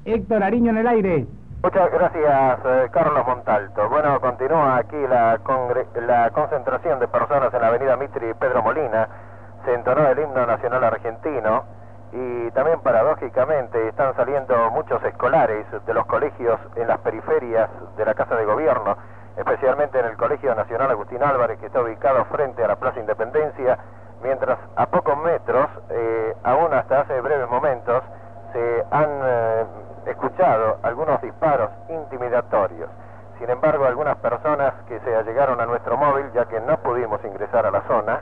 Héctor Ariño en el aire. Muchas gracias, Carlos Montalto. Bueno, continúa aquí la concentración de personas en la avenida Mitre y Pedro Molina. Se entonó el himno nacional argentino y también paradójicamente están saliendo muchos escolares de los colegios en las periferias de la Casa de Gobierno, especialmente en el Colegio Nacional Agustín Álvarez, que está ubicado frente a la Plaza Independencia, mientras a pocos metros, aún hasta hace breves momentos, se han escuchado algunos disparos intimidatorios. Sin embargo, algunas personas que se allegaron a nuestro móvil, ya que no pudimos ingresar a la zona,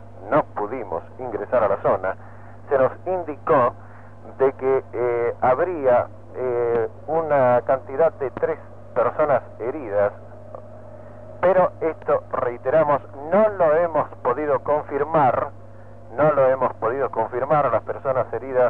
se nos indicó de que habría una cantidad de 3 personas heridas, pero esto, reiteramos, no lo hemos podido confirmar. Las personas heridas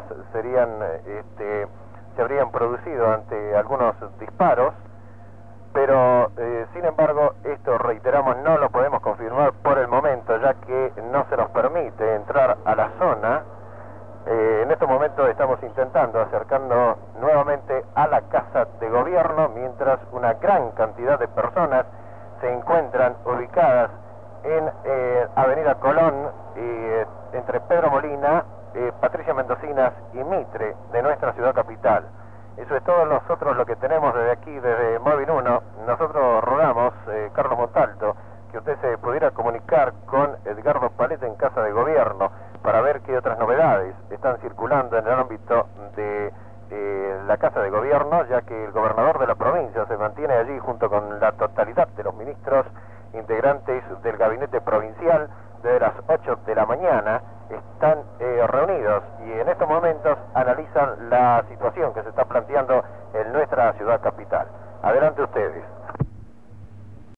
se habrían producido ante algunos disparos, pero sin embargo esto, reiteramos, no lo podemos confirmar por el momento, ya que no se nos permite entrar a la zona. En estos momentos estamos intentando acercarnos nuevamente a la Casa de Gobierno, mientras una gran cantidad de personas se encuentran ubicadas en Avenida Colón, entre Pedro Molina, Patricia Mendocinas y Mitre de nuestra ciudad capital. Eso es todo nosotros lo que tenemos desde aquí, desde Móvil 1. Nosotros rogamos, Carlos Montalto, que usted se pudiera comunicar con Edgardo Paleta en Casa de Gobierno para ver qué otras novedades están circulando en el ámbito de la Casa de Gobierno, ya que el gobernador de la provincia se mantiene allí junto con la totalidad de los ministros integrantes del gabinete provincial. Desde las 8 de la mañana están reunidos y en estos momentos analizan la situación que se está planteando en nuestra ciudad capital. Adelante ustedes.